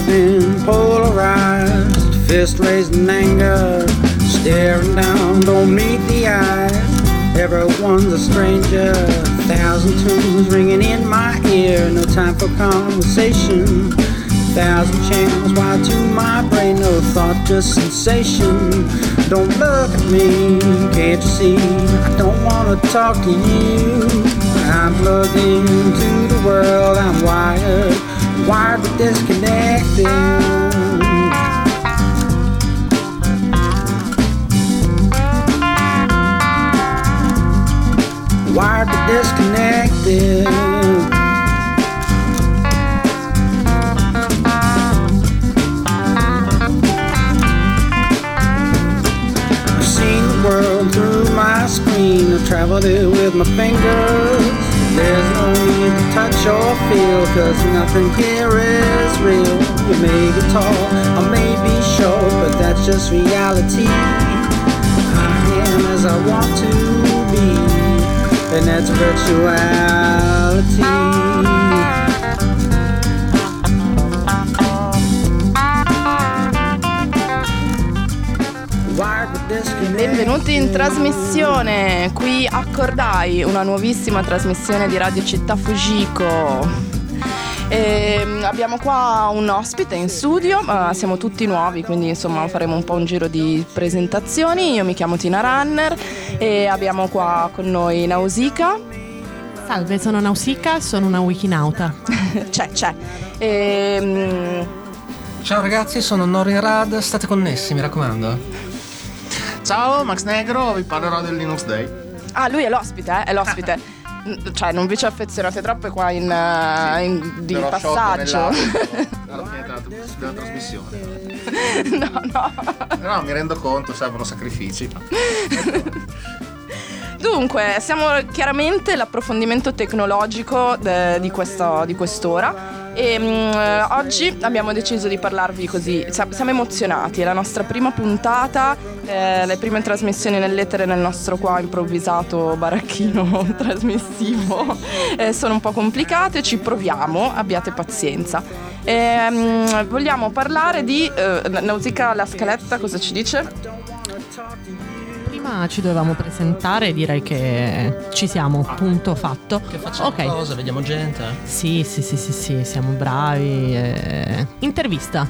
plugged in, polarized, fist raised in anger, staring down, don't meet the eyes. Everyone's a stranger, 1,000 tunes ringing in my ear, no time for conversation. 1,000 channels wired to my brain, no thought, just sensation. Don't look at me, can't you see? I don't wanna talk to you. I'm plugged into the world, I'm wired but disconnected. Wired but disconnected. I've seen the world through my screen, I've traveled it with my fingers. There's no need to touch or feel, cause nothing here is real. You may be tall, I may be short, but that's just reality. I am as I want to be, and that's virtuality. Benvenuti in trasmissione qui a Cordai, una nuovissima trasmissione di Radio Città Fujiko. Abbiamo qua un ospite in studio, siamo tutti nuovi, quindi insomma faremo un po' un giro di presentazioni. Io mi chiamo Tina Runner e abbiamo qua con noi Nausicaa. Salve, sono Nausicaa, sono una wikinauta. C'è. Ciao ragazzi, sono Norin Rad, state connessi, mi raccomando. Ciao, Max Negro, vi parlerò del Linux Day. Ah, lui è l'ospite, è l'ospite. Cioè, non vi ci affezionate troppo qua di passaggio. Alla fine della trasmissione. No. No, mi rendo conto, servono sacrifici. Dunque, siamo chiaramente l'approfondimento tecnologico di quest'ora. E oggi abbiamo deciso di parlarvi così, siamo emozionati, è la nostra prima puntata, le prime trasmissioni nell'etere nel nostro qua improvvisato baracchino trasmissivo sono un po' complicate, ci proviamo, abbiate pazienza. Vogliamo parlare di Nausicaa, la scaletta, cosa ci dice? Prima ci dovevamo presentare, direi che ci siamo, punto fatto. Che facciamo cosa? Vediamo gente? Sì, siamo bravi. Intervista.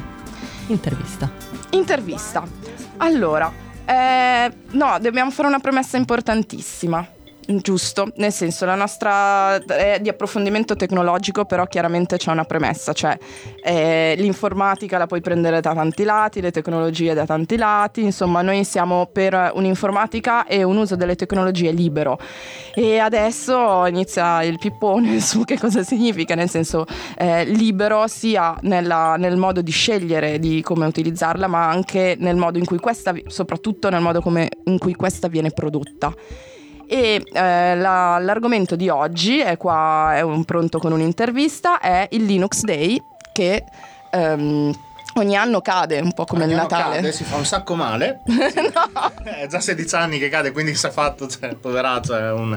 Allora, no, dobbiamo fare una premessa importantissima. Giusto, nel senso la nostra è di approfondimento tecnologico, però chiaramente c'è una premessa, cioè l'informatica la puoi prendere da tanti lati, le tecnologie da tanti lati, insomma noi siamo per un'informatica e un uso delle tecnologie libero. E adesso inizia il pippone su che cosa significa, nel senso libero sia nel modo di scegliere di come utilizzarla, ma anche nel modo in cui soprattutto nel modo in cui questa viene prodotta. E l'argomento di oggi è pronto con un'intervista, è il Linux Day, che ogni anno cade, un po' come il Natale. Cade, si fa un sacco male. No. È già 16 anni che cade, quindi si è fatto, poveraccio,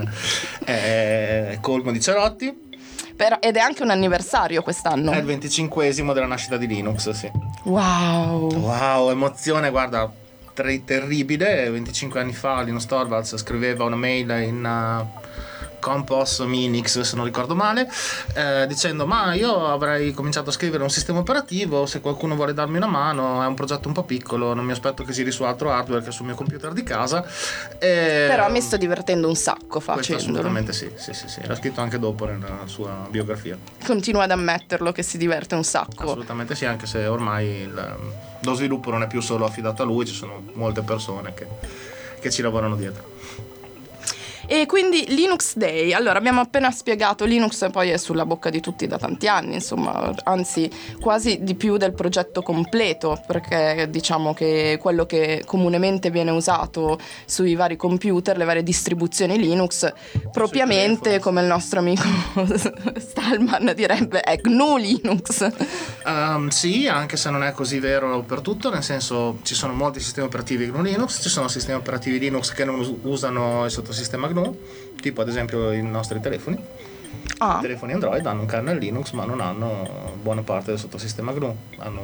è colmo di cerotti. Ed è anche un anniversario quest'anno. È il 25esimo della nascita di Linux, sì. Wow, emozione, guarda, terribile. 25 anni fa Linus Torvalds scriveva una mail in Compos Minix, se non ricordo male, dicendo: ma io avrei cominciato a scrivere un sistema operativo, se qualcuno vuole darmi una mano, è un progetto un po' piccolo, non mi aspetto che giri su altro hardware che sul mio computer di casa. Però mi sto divertendo un sacco facendolo. Assolutamente sì, l'ha scritto anche dopo nella sua biografia. Continua ad ammetterlo che si diverte un sacco. Assolutamente sì, anche se ormai lo sviluppo non è più solo affidato a lui, ci sono molte persone che ci lavorano dietro. E quindi Linux Day, allora abbiamo appena spiegato, Linux poi è sulla bocca di tutti da tanti anni, insomma, anzi quasi di più del progetto completo, perché diciamo che quello che comunemente viene usato sui vari computer, le varie distribuzioni Linux, propriamente come il nostro amico Stallman direbbe, è GNU Linux. Sì, anche se non è così vero per tutto, nel senso ci sono molti sistemi operativi GNU Linux, ci sono sistemi operativi Linux che non usano il sottosistema GNU, tipo ad esempio i nostri telefoni. I telefoni Android hanno un kernel Linux, ma non hanno buona parte del sottosistema GNU. Hanno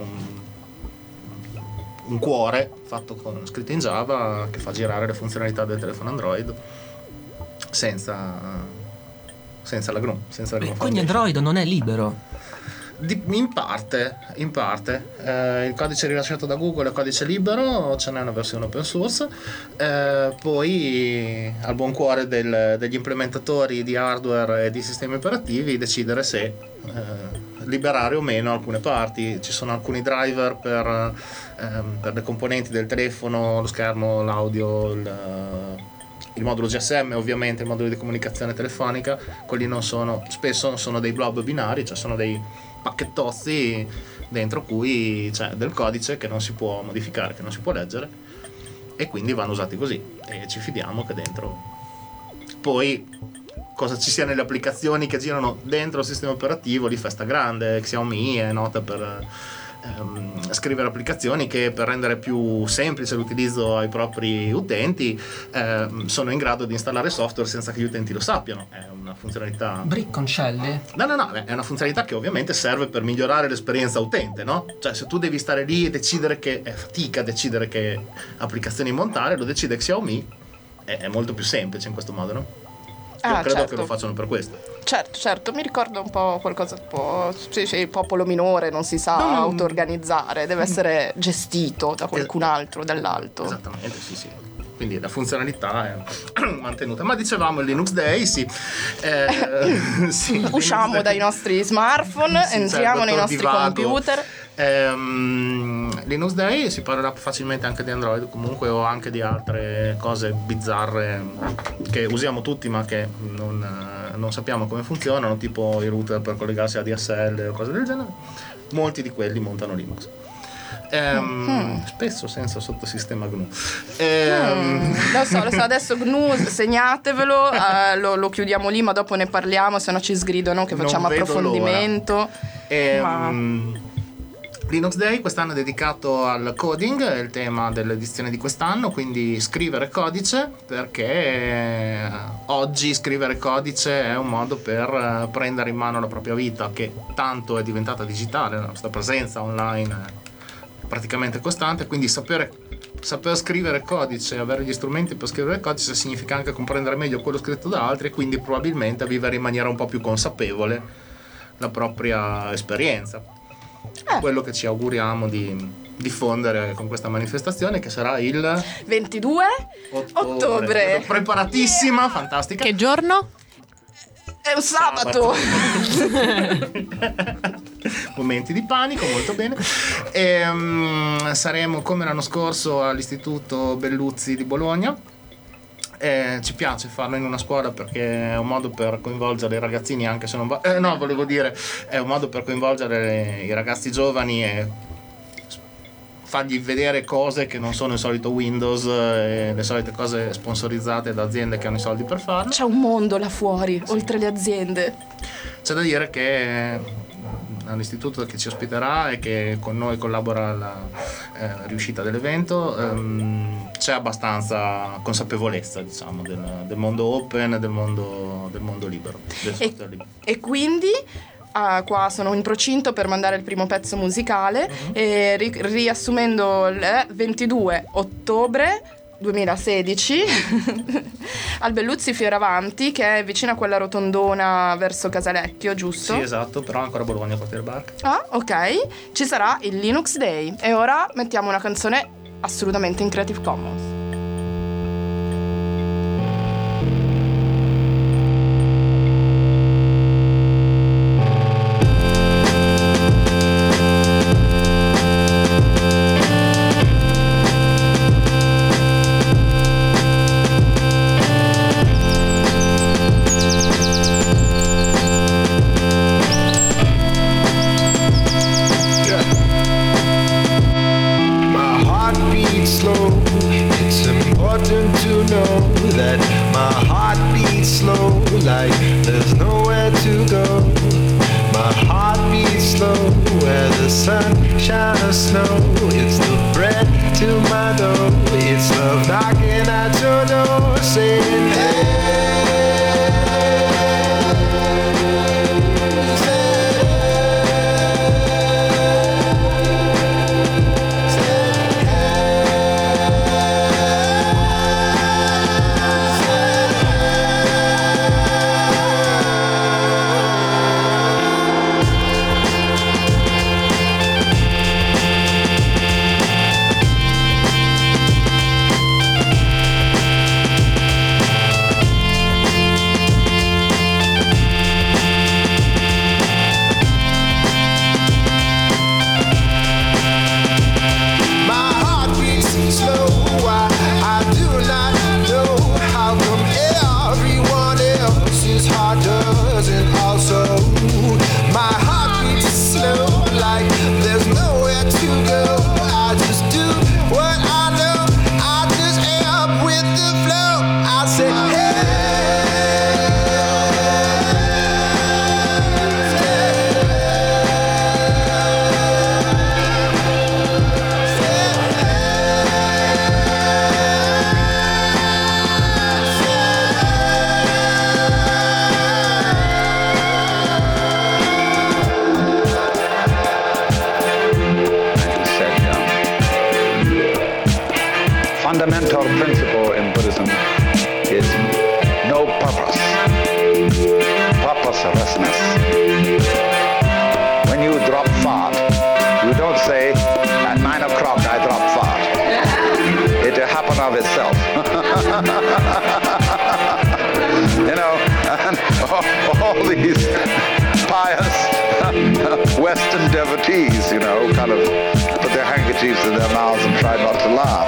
un cuore scritto in Java che fa girare le funzionalità del telefono Android senza la GNU. Quindi Android non è libero? In parte. Il codice rilasciato da Google è codice libero, ce n'è una versione open source, poi al buon cuore degli implementatori di hardware e di sistemi operativi decidere se liberare o meno alcune parti. Ci sono alcuni driver per le componenti del telefono, lo schermo, l'audio, il modulo GSM, ovviamente il modulo di comunicazione telefonica. Quelli spesso sono dei blob binari, cioè sono dei pacchettozzi dentro cui c'è del codice che non si può modificare, che non si può leggere, e quindi vanno usati così, e ci fidiamo che dentro poi cosa ci sia nelle applicazioni che girano dentro il sistema operativo di festa grande. Xiaomi è nota per scrivere applicazioni che, per rendere più semplice l'utilizzo ai propri utenti, sono in grado di installare software senza che gli utenti lo sappiano. È una funzionalità Bricconcelli? No, è una funzionalità che ovviamente serve per migliorare l'esperienza utente, no? Cioè, se tu devi stare lì e decidere è fatica decidere che applicazioni montare, lo decide Xiaomi, è molto più semplice in questo modo, no? Io credo che lo facciano per questo. Certo, mi ricorda un po' qualcosa tipo il popolo minore non si sa auto-organizzare, deve essere gestito da qualcun altro dall'alto. Esattamente, sì. Quindi la funzionalità è mantenuta. Ma dicevamo il Linux Day, sì. Usciamo dai nostri smartphone, entriamo nei nostri computer. Linux Day si parlerà facilmente anche di Android comunque, o anche di altre cose bizzarre che usiamo tutti ma che non sappiamo come funzionano, tipo i router per collegarsi a DSL o cose del genere. Molti di quelli montano Linux, spesso senza sottosistema GNU. Lo so, adesso GNU segnatevelo, lo chiudiamo lì, ma dopo ne parliamo, se no ci sgridano che facciamo approfondimento. Linux Day quest'anno è dedicato al coding, è il tema dell'edizione di quest'anno, quindi scrivere codice, perché oggi scrivere codice è un modo per prendere in mano la propria vita, che tanto è diventata digitale, la nostra presenza online è praticamente costante, quindi saper scrivere codice, avere gli strumenti per scrivere codice, significa anche comprendere meglio quello scritto da altri e quindi probabilmente vivere in maniera un po' più consapevole la propria esperienza. Quello che ci auguriamo di diffondere con questa manifestazione, che sarà il 22 ottobre. Preparatissima, fantastica. Che giorno? È un sabato. Momenti di panico, molto bene. Saremo come l'anno scorso all'Istituto Belluzzi di Bologna. Ci piace farlo in una scuola perché è un modo per coinvolgere i ragazzini, anche se non è un modo per coinvolgere i ragazzi giovani e fargli vedere cose che non sono il solito Windows e le solite cose sponsorizzate da aziende che hanno i soldi per farlo. C'è un mondo là fuori, oltre le aziende. C'è da dire che all'istituto che ci ospiterà e che con noi collabora alla riuscita dell'evento, c'è abbastanza consapevolezza, diciamo, del mondo open, del mondo libero, del software libero. E quindi qua sono in procinto per mandare il primo pezzo musicale, e riassumendo, il 22 ottobre 2016 al Belluzzi Fioravanti, che è vicino a quella rotondona verso Casalecchio, giusto? Sì, esatto, però ancora a Bologna, quartiere Barca. Ah, ok. Ci sarà il Linux Day. E ora mettiamo una canzone assolutamente in Creative Commons. fundamental principle in Buddhism is no purpose. Purposelessness. When you drop fart, you don't say, at 9 o'clock I drop fart. It happened of itself. You know, and all these pious Western devotees, you know, kind of put their handkerchiefs in their mouths and try not to laugh.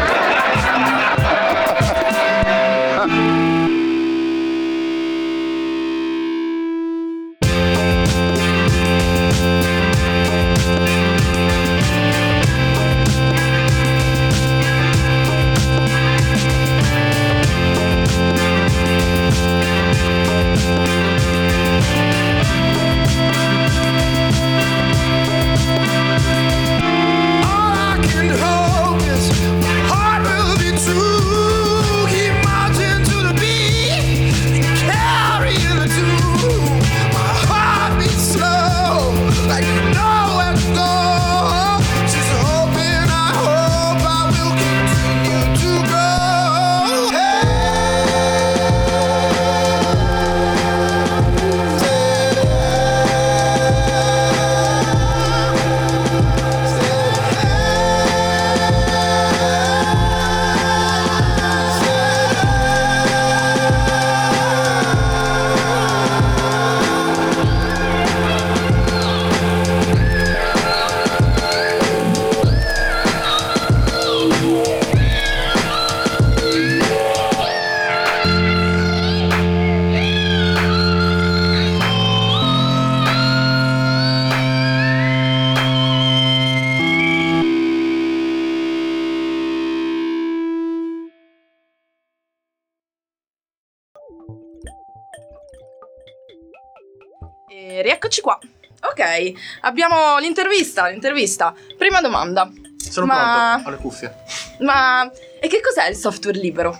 E rieccoci qua. Ok, abbiamo l'intervista. Prima domanda. Sono pronto, ho le cuffie. Ma e che cos'è il software libero?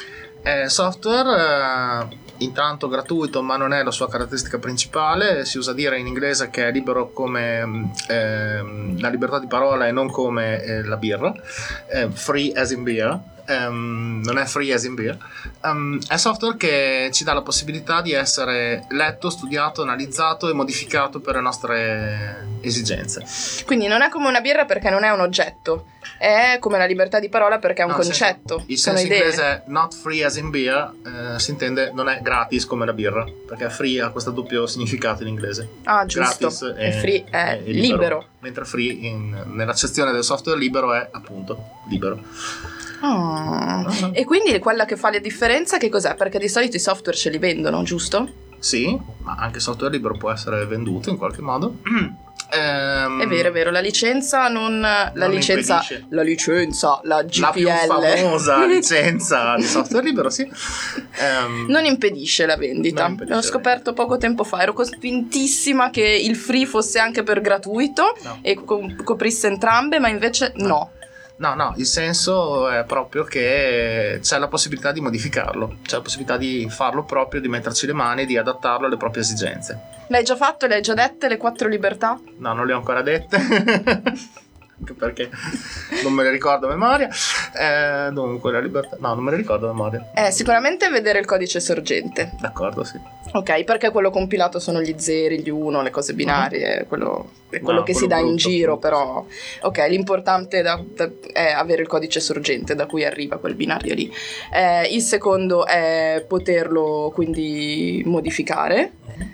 Software intanto gratuito, ma non è la sua caratteristica principale. Si usa dire in inglese che è libero come la libertà di parola e non come la birra. Free as in beer. Non è free as in beer. È software che ci dà la possibilità di essere letto, studiato, analizzato e modificato per le nostre esigenze. Quindi non è come una birra perché non è un oggetto, è come la libertà di parola perché è un concetto. Il sono senso idee. inglese not free as in beer si intende non è gratis come la birra, perché free ha questo doppio significato in inglese. Ah, giusto. Gratis E free è libero. Mentre free nell'accezione del software libero è appunto libero. E quindi quella che fa la differenza che cos'è? Perché di solito i software ce li vendono, giusto? Sì, ma anche il software libero può essere venduto in qualche modo. È vero, la licenza la licenza, la GPL. La più famosa licenza di software libero, sì. Non impedisce la vendita. L'ho scoperto poco tempo fa. Ero convintissima che il free fosse anche per gratuito e coprisse entrambe, ma invece no. No, il senso è proprio che c'è la possibilità di modificarlo, c'è la possibilità di farlo proprio, di metterci le mani, di adattarlo alle proprie esigenze. L'hai già fatto? Le hai già dette le 4 libertà? No, non le ho ancora dette. Anche perché non me le ricordo a memoria. Dunque, la libertà. No, non me le ricordo a memoria. Sicuramente vedere il codice sorgente. D'accordo, sì. Ok, perché quello compilato sono gli 0, gli 1, le cose binarie, quello che si dà brutto, in giro, brutto, però. Ok, l'importante è avere il codice sorgente da cui arriva quel binario lì. Il secondo è poterlo quindi modificare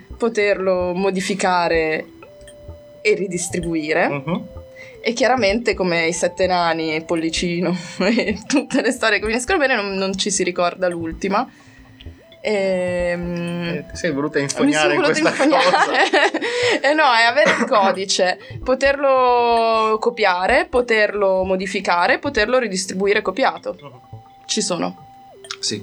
e ridistribuire. E chiaramente come i 7 nani, il pollicino e tutte le storie che finiscono bene non ci si ricorda l'ultima. Ti sei voluta infognare in questa cosa. No, è avere il codice, poterlo copiare, poterlo modificare, poterlo ridistribuire copiato. Ci sono. Sì.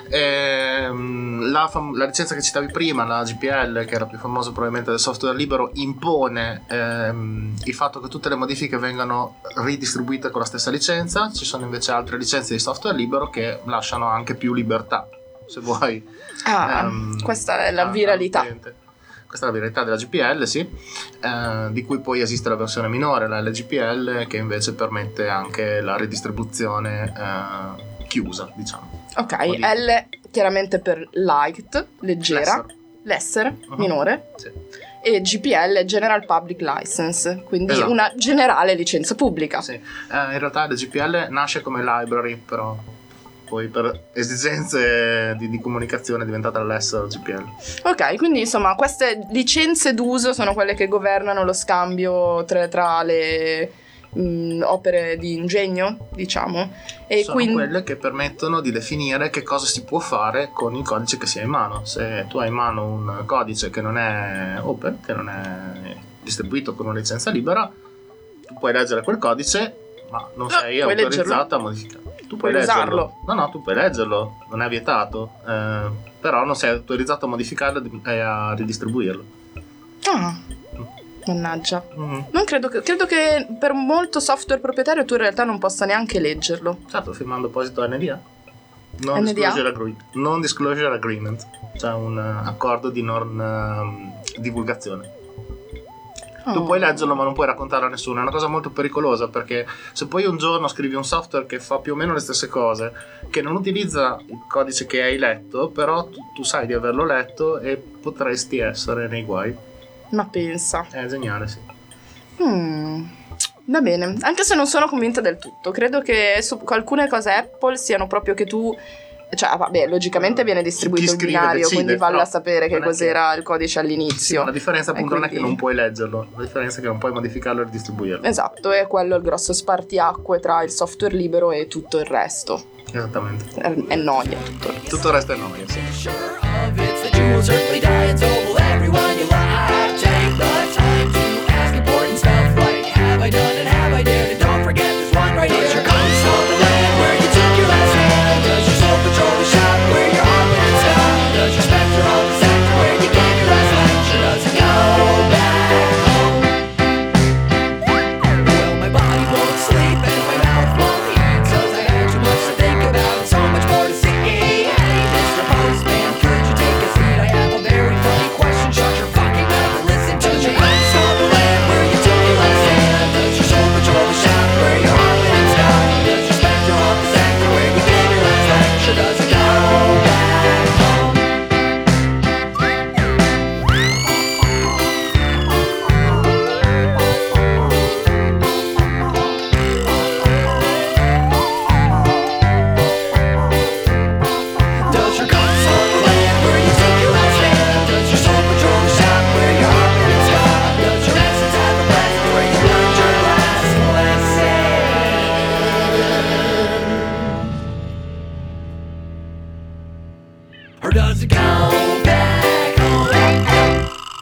La licenza che citavi prima, la GPL, che è la più famosa probabilmente del software libero, impone il fatto che tutte le modifiche vengano ridistribuite con la stessa licenza. Ci sono invece altre licenze di software libero che lasciano anche più libertà, se vuoi. Questa è la viralità. Questa è la viralità della GPL, sì, di cui poi esiste la versione minore, la LGPL, che invece permette anche la ridistribuzione chiusa, diciamo. Ok, L chiaramente per light, leggera, lesser, minore, Sì. e GPL, General Public License, quindi Esatto. una generale licenza pubblica. Sì. In realtà la GPL nasce come library, però poi per esigenze di comunicazione è diventata l'S GPL. Ok, quindi insomma queste licenze d'uso sono quelle che governano lo scambio tra le opere di ingegno, diciamo, e Sono quindi quelle che permettono di definire che cosa si può fare con il codice che si ha in mano. Se tu hai in mano un codice che non è open, che non è distribuito con una licenza libera, tu puoi leggere quel codice, ma non sei puoi autorizzato a modificare. Tu puoi Puoi leggerlo. usarlo. No, tu puoi leggerlo, non è vietato, però non sei autorizzato a modificarlo e a ridistribuirlo. Ah, mannaggia. Mhm. Non credo che per molto software proprietario tu in realtà non possa neanche leggerlo. Certo, firmando apposito NDA. NDA? Non disclosure agreement, cioè un accordo di non divulgazione. Tu puoi leggerlo ma non puoi raccontarlo a nessuno. È una cosa molto pericolosa, perché se poi un giorno scrivi un software che fa più o meno le stesse cose, che non utilizza il codice che hai letto, però tu sai di averlo letto e potresti essere nei guai. Ma pensa. È geniale, sì. Va bene, anche se non sono convinta del tutto. Credo che su alcune cose Apple siano proprio che tu... Cioè, vabbè, logicamente viene distribuito Chi il scrive binario, decide, quindi valla a però sapere che non è cos'era il codice all'inizio. La differenza appunto non è che quindi- non puoi leggerlo, la differenza è che non puoi modificarlo e ridistribuirlo. Esatto, è quello il grosso spartiacque tra il software libero e tutto il resto. Esattamente. È noia tutto il resto. Tutto il resto è noia, sì. Sure of it's the jewel, certainly diets over everyone you love. Take the time to ask important stuff like have I done and have I dared, and don't forget there's one right here. Does your compass hold the land where you took your last hand? Does your soul patrol the shop where your heart went and stopped? Does your specter hold the sector where you gave your last lunch, or does it go back home? Well, my body won't sleep and my mouth won't eat, 'cause I had too much to think about, so much more to see. Hey, Mr. Postman, could you take a seat? I have a very funny question. Shut your fucking mouth and listen to your guns on the land where you took your last hand. Does your soul patrol the shop where your heart went and stopped? Does your specter haunt the sector where you gave your last lecture? Does it go back home? Does your compass hold the land where you took your last stand? Does your soul patrol the shop where your heart went and stopped? Does your essence have the present where you learned your last lesson? Or does it go back home?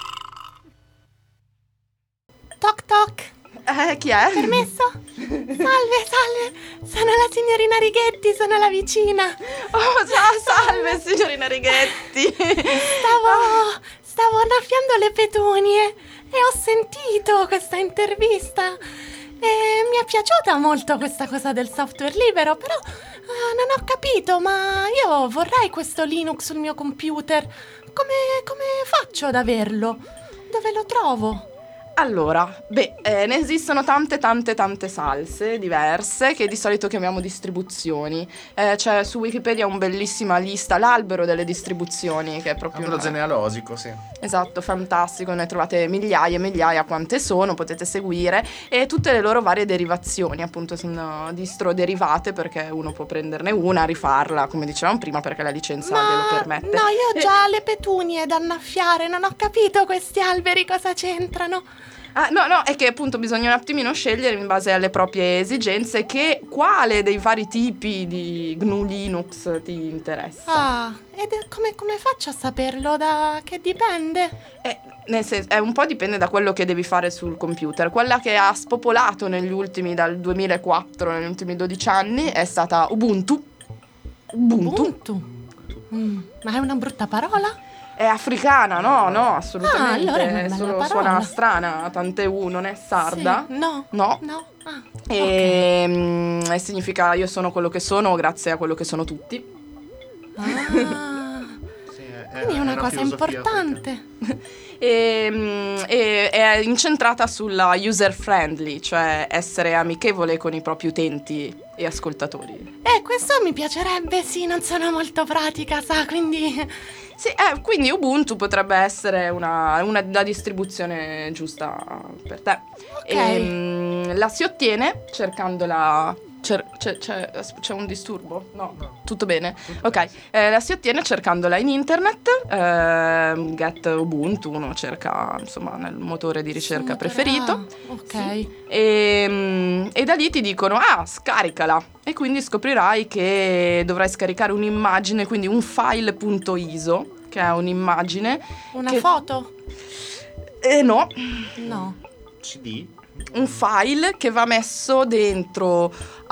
Toc toc. Chi è? Permesso? Salve, sono la signorina Righetti, sono la vicina. Oh, ciao, salve signorina Righetti. Stavo annaffiando le petunie e ho sentito questa intervista e mi è piaciuta molto questa cosa del software libero, però non ho capito, ma io vorrei questo Linux sul mio computer. Come faccio ad averlo? Dove lo trovo? Allora, ne esistono tante salse diverse che di solito chiamiamo distribuzioni. C'è su Wikipedia una bellissima lista, l'albero delle distribuzioni, che è proprio Albero genealogico, sì. Esatto, fantastico, ne trovate migliaia e migliaia, quante sono, potete seguire, e tutte le loro varie derivazioni, appunto sono distro derivate, perché uno può prenderne una, rifarla, come dicevamo prima, perché la licenza glielo permette. No, io ho già le petunie da annaffiare, non ho capito questi alberi cosa c'entrano. Ah, no, è che appunto bisogna un attimino scegliere in base alle proprie esigenze quale dei vari tipi di GNU Linux ti interessa. Ah, ed come faccio a saperlo? Da che dipende? Nel senso, un po' dipende da quello che devi fare sul computer. Quella che ha spopolato negli ultimi, dal 2004, negli ultimi 12 anni, è stata Ubuntu. Ubuntu. Ma è una brutta parola? È africana, no, assolutamente. allora è una bella Solo parola. suona strana, tante U, non è sarda. Sì, no. No. Ah, E significa io sono quello che sono grazie a quello che sono tutti. Ah. Sì, Quindi è una cosa filosofia importante. E è incentrata sulla user friendly, cioè essere amichevole con i propri utenti e ascoltatori. Questo mi piacerebbe, sì, non sono molto pratica, sa, quindi... Sì, quindi Ubuntu potrebbe essere la distribuzione giusta per te. Ok. La si ottiene cercandola. C'è un disturbo? No, tutto bene. Ok, la si ottiene cercandola in internet. Get Ubuntu, uno cerca insomma nel motore di ricerca preferito. Ok. Sì. E da lì ti dicono: scaricala. E quindi scoprirai che dovrai scaricare un'immagine, quindi un file.iso, che è un'immagine. Una che... foto? No. No. CD? Un file che va messo dentro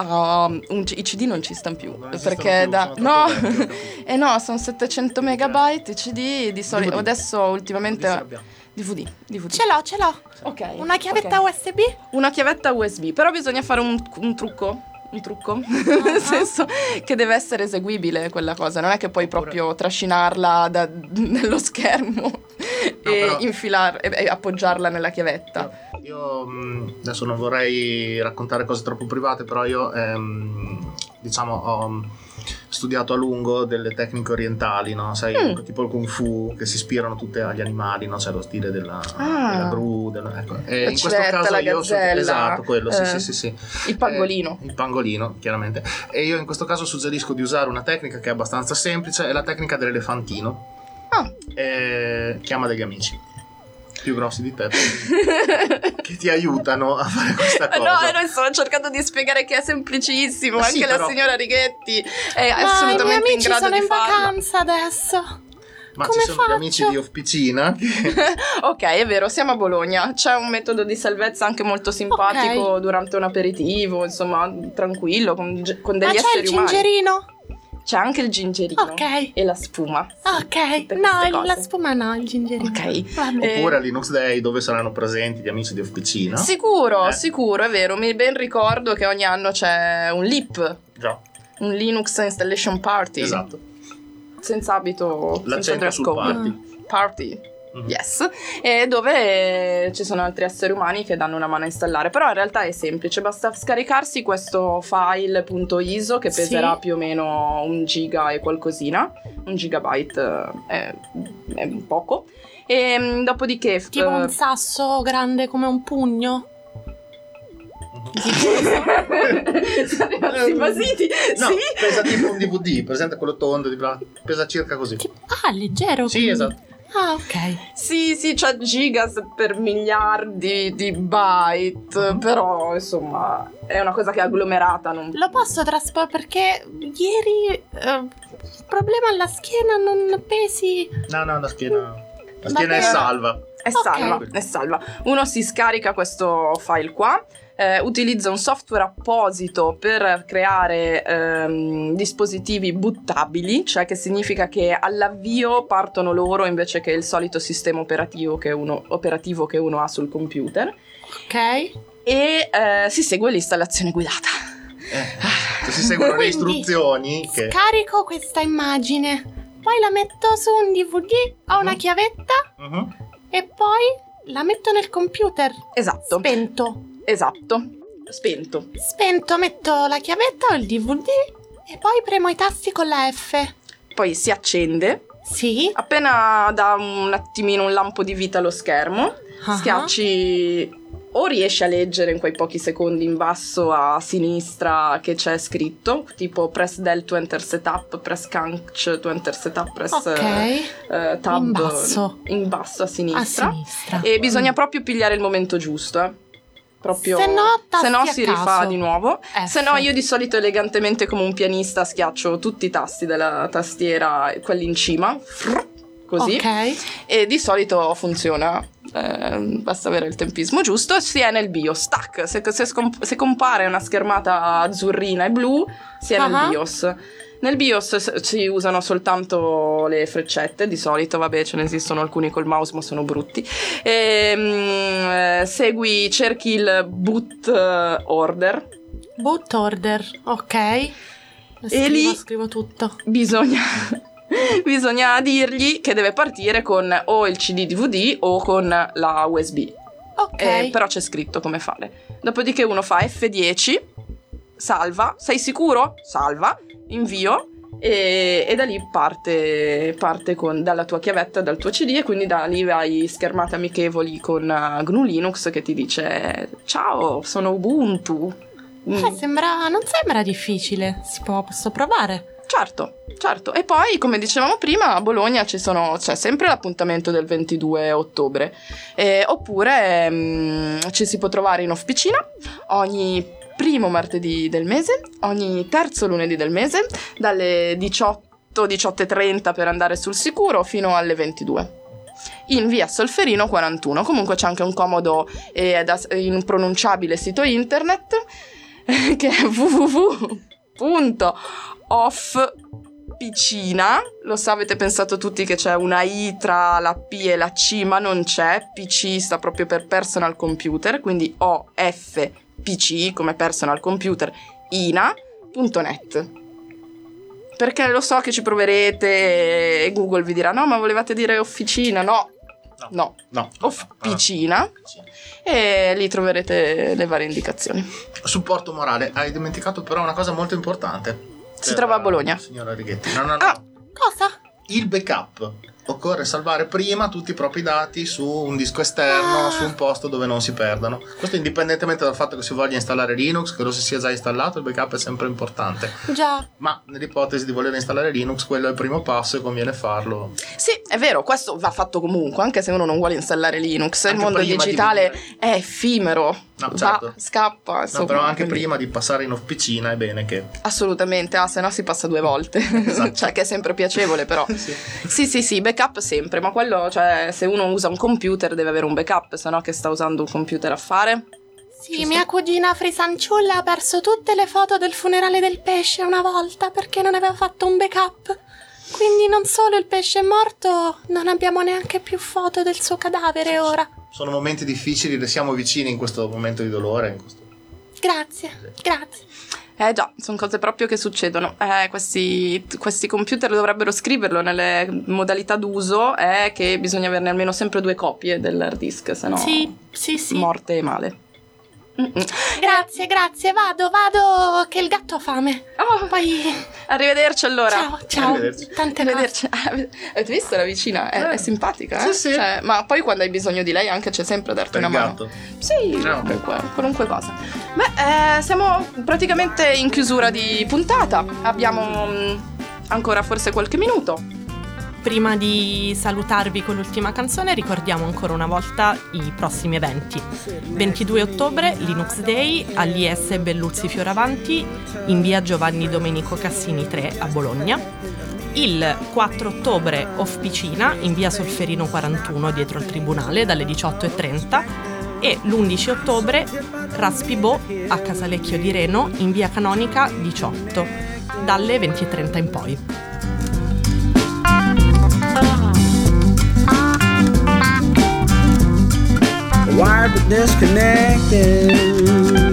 i CD non ci stanno più, Non esistono perché più, sono troppo vecchi, ho capito. sono 700 megabyte i CD di solito. DVD. Adesso ultimamente abbiamo. DVD. Ce l'ho. Ok. Una chiavetta ok. USB? Una chiavetta USB, però bisogna fare un trucco. Nel senso che deve essere eseguibile quella cosa, non è che puoi proprio trascinarla nello schermo e però- infilare e appoggiarla nella chiavetta. Io adesso non vorrei raccontare cose troppo private, però io diciamo ho studiato a lungo delle tecniche orientali, no? Sai, tipo il Kung Fu, che si ispirano tutte agli animali, no? C'è lo stile della gru, ecco. E La in questo civetta, caso la io gazzella, esatto, quello, sì. Il pangolino. Il pangolino, chiaramente. E io in questo caso suggerisco di usare una tecnica che è abbastanza semplice, è la tecnica dell'elefantino. Chiama degli amici più grossi di te che ti aiutano a fare questa cosa. No, noi stavo cercando di spiegare che è semplicissimo. Sì, Anche la però- signora Righetti è Ma i miei assolutamente in amici grado sono di in farlo. vacanza adesso. Ma Come ci sono gli faccio? amici di Officina che... Ok, è vero, siamo a Bologna. C'è un metodo di salvezza anche molto simpatico durante un aperitivo, insomma, tranquillo, con Ma degli c'è esseri il umani. gingerino? C'è anche il gingerino Ok. e la spuma. Ok. Tutte No, queste la cose. spuma no, il gingerino. Ok. Vabbè. Oppure a Linux Day, dove saranno presenti gli amici di Officina. Sicuro, Eh. sicuro, è vero. Mi ben ricordo che ogni anno c'è un LIP, Già, un Linux Installation Party. esatto. Senza abito, senza L'accento dress sul code. Party. Yes, e dove ci sono altri esseri umani che danno una mano a installare, però in realtà è semplice, basta scaricarsi questo file.iso che peserà Sì. più o meno 1 giga e qualcosina, 1 gigabyte è poco, e dopodiché Tipo un sasso grande come un pugno. sono rimasti basiti. No, Sì, pesa tipo un DVD, presente quello tondo, pesa circa così. Leggero. Sì, quindi. esatto. Ah, ok. sì, c'è gigas per miliardi di byte, però insomma è una cosa che è agglomerata, non... Lo posso trasportare perché ieri problema alla schiena, non pesi. No, la schiena Va è bene. salva. È salva. Uno si scarica questo file qua, utilizza un software apposito per creare dispositivi bootabili, cioè che significa che all'avvio partono loro invece che il solito sistema operativo che uno ha sul computer, Ok. e si segue l'installazione guidata. Se si seguono le Quindi, istruzioni che... Scarico questa immagine, poi la metto su un DVD, ho una chiavetta Mhm. e poi la metto nel computer. Esatto. Spento. Spento, metto la chiavetta o il DVD e poi premo i tasti con la F. Poi si accende. Sì. Appena dà un attimino un lampo di vita allo schermo, Ah. schiacci o riesci a leggere in quei pochi secondi in basso a sinistra che c'è scritto, tipo press del to enter setup, press canc to enter setup, press Ok. tab In basso. a sinistra. A sinistra. E bisogna proprio pigliare il momento giusto, Proprio, Se no, tasti se no a si caso. rifà di nuovo. F. Se no, io di solito elegantemente come un pianista schiaccio tutti i tasti della tastiera, quelli in cima, così. Ok. E di solito funziona. Basta avere il tempismo giusto. Si è nel BIOS. Tac, se compare una schermata azzurrina e blu, si è nel Ah. BIOS. Nel BIOS si usano soltanto le freccette, di solito, vabbè, ce ne esistono alcuni col mouse ma sono brutti. Cerchi il boot order. Boot order, ok. E lì Scrivo tutto. bisogna bisogna dirgli che deve partire con o il CD DVD o con la USB. Ok. Però c'è scritto come fare. Dopodiché uno fa F10, salva, sei sicuro? Salva, invio e da lì parte dalla tua chiavetta, dal tuo CD, e quindi da lì hai schermate amichevoli con GNU Linux che ti dice ciao, sono Ubuntu. Non sembra difficile, posso provare. Certo. E poi, come dicevamo prima, a Bologna c'è sempre l'appuntamento del 22 ottobre. Oppure ci si può trovare in officina ogni primo martedì del mese, ogni terzo lunedì del mese, dalle 18:30 per andare sul sicuro fino alle 22. In via Solferino 41. Comunque c'è anche un comodo impronunciabile sito internet che è www.offpicina. Lo so, avete pensato tutti che c'è una I tra la P e la C, ma non c'è. PC sta proprio per personal computer, quindi OFPC come personal computer, ina.net. Perché lo so che ci proverete e Google vi dirà no, ma volevate dire officina? No. Officina. E lì troverete le varie indicazioni. Supporto morale. Hai dimenticato però una cosa molto importante. Si trova a Bologna. Signora Righetti. No. Cosa? Il backup. Occorre salvare prima tutti i propri dati su un disco esterno, su un posto dove non si perdano. Questo indipendentemente dal fatto che si voglia installare Linux, che lo si sia già installato, il backup è sempre importante. Già. Ma nell'ipotesi di voler installare Linux, quello è il primo passo e conviene farlo. Sì, è vero, questo va fatto comunque, anche se uno non vuole installare Linux. Anche il mondo prima di digitale venire. è effimero. No, certo. Va, scappa. Insomma, No, però anche quindi prima di passare in officina è bene che... assolutamente, se no si passa 2 volte. Esatto. Cioè, che è sempre piacevole, però. Sì, backup sempre, ma quello, cioè, se uno usa un computer deve avere un backup, se no che sta usando un computer a fare? Sì, mia cugina Frisanciulla ha perso tutte le foto del funerale del pesce una volta perché non aveva fatto un backup. Quindi non solo il pesce è morto, non abbiamo neanche più foto del suo cadavere ora. Sono momenti difficili, le siamo vicini in questo momento di dolore. Grazie. Già, sono cose proprio che succedono. Questi computer dovrebbero scriverlo nelle modalità d'uso, che bisogna averne almeno sempre 2 copie dell'hard disk, se no Sì. morte e male. Grazie, vado, che il gatto ha fame. Poi... Arrivederci allora. Ciao. Arrivederci. Tante Arrivederci. Avete visto la vicina? È simpatica, Sì. Cioè, ma poi quando hai bisogno di lei anche c'è sempre a darti Per una il mano. gatto. Sì, qualunque cosa. Beh, siamo praticamente in chiusura di puntata. Abbiamo ancora forse qualche minuto. Prima di salutarvi con l'ultima canzone, ricordiamo ancora una volta i prossimi eventi. 22 ottobre, Linux Day, all'IS Belluzzi Fioravanti, in via Giovanni Domenico Cassini 3 a Bologna. Il 4 ottobre, Officina, in via Solferino 41, dietro al Tribunale, dalle 18:30. E l'11 ottobre, Raspibo, a Casalecchio di Reno, in via Canonica 18, dalle 20:30 in poi. Wired but disconnected.